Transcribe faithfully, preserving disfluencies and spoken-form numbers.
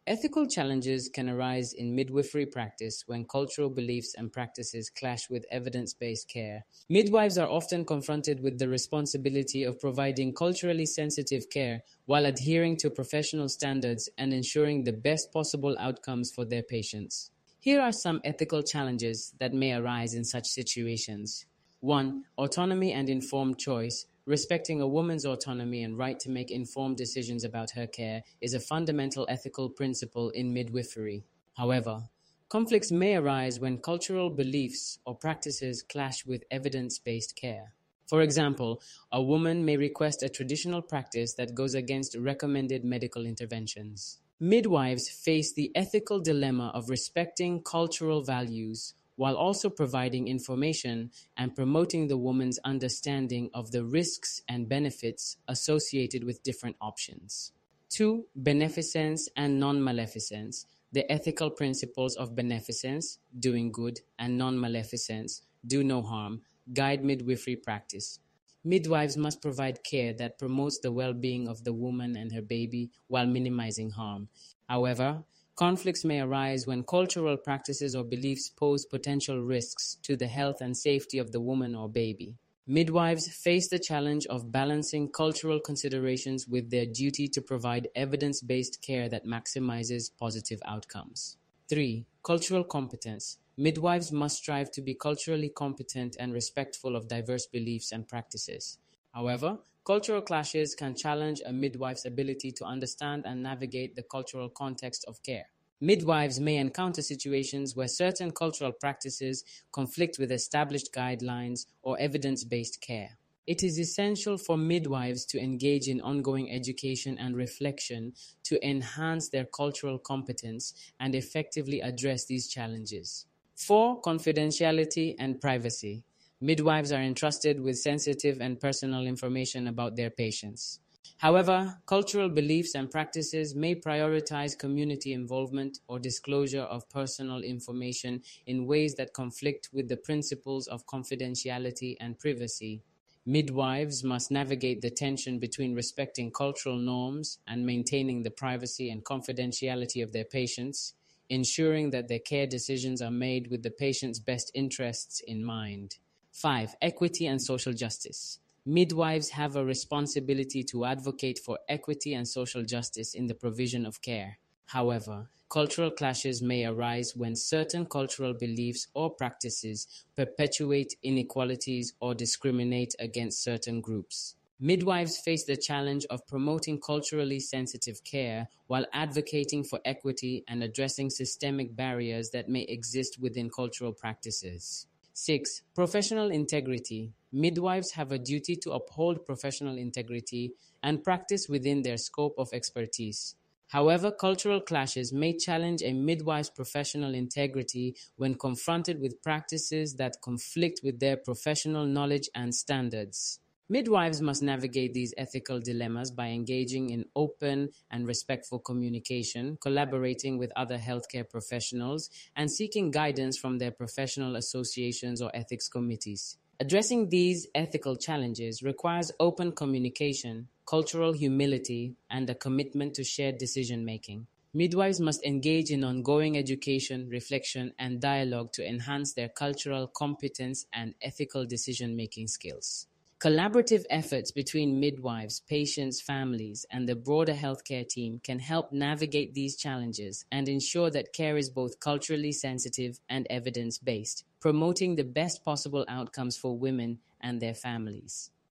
Ethical challenges can arise in midwifery practice when cultural beliefs and practices clash with evidence based care. Midwives are often confronted with the responsibility of providing culturally sensitive care while adhering to professional standards and ensuring the best possible outcomes for their patients. Here are some ethical challenges that may arise in such situations. one. Autonomy and informed choice. Respecting a woman's autonomy and right to make informed decisions about her care is a fundamental ethical principle in midwifery. However, conflicts may arise when cultural beliefs or practices clash with evidence based care. For example, a woman may request a traditional practice that goes against recommended medical interventions. Midwives face the ethical dilemma of respecting cultural values while also providing information and promoting the woman's understanding of the risks and benefits associated with different options. two. Beneficence and non-maleficence. The ethical principles of beneficence, doing good, and non-maleficence, do no harm, guide midwifery practice. Midwives must provide care that promotes the well-being of the woman and her baby while minimizing harm. However, conflicts may arise when cultural practices or beliefs pose potential risks to the health and safety of the woman or baby. Midwives face the challenge of balancing cultural considerations with their duty to provide evidence-based care that maximizes positive outcomes. three. Cultural competence. Midwives must strive to be culturally competent and respectful of diverse beliefs and practices. However, cultural clashes can challenge a midwife's ability to understand and navigate the cultural context of care. Midwives may encounter situations where certain cultural practices conflict with established guidelines or evidence-based care. It is essential for midwives to engage in ongoing education and reflection to enhance their cultural competence and effectively address these challenges. four. Confidentiality and privacy. Midwives are entrusted with sensitive and personal information about their patients. However, cultural beliefs and practices may prioritize community involvement or disclosure of personal information in ways that conflict with the principles of confidentiality and privacy. Midwives must navigate the tension between respecting cultural norms and maintaining the privacy and confidentiality of their patients, ensuring that their care decisions are made with the patient's best interests in mind. five. Equity and social justice. Midwives have a responsibility to advocate for equity and social justice in the provision of care. However, cultural clashes may arise when certain cultural beliefs or practices perpetuate inequalities or discriminate against certain groups. Midwives face the challenge of promoting culturally sensitive care while advocating for equity and addressing systemic barriers that may exist within cultural practices. six. Professional integrity. Midwives have a duty to uphold professional integrity and practice within their scope of expertise. However, cultural clashes may challenge a midwife's professional integrity when confronted with practices that conflict with their professional knowledge and standards. Midwives must navigate these ethical dilemmas by engaging in open and respectful communication, collaborating with other healthcare professionals, and seeking guidance from their professional associations or ethics committees. Addressing these ethical challenges requires open communication, cultural humility, and a commitment to shared decision-making. Midwives must engage in ongoing education, reflection, and dialogue to enhance their cultural competence and ethical decision-making skills. Collaborative efforts between midwives, patients, families, and the broader healthcare team can help navigate these challenges and ensure that care is both culturally sensitive and evidence-based, promoting the best possible outcomes for women and their families.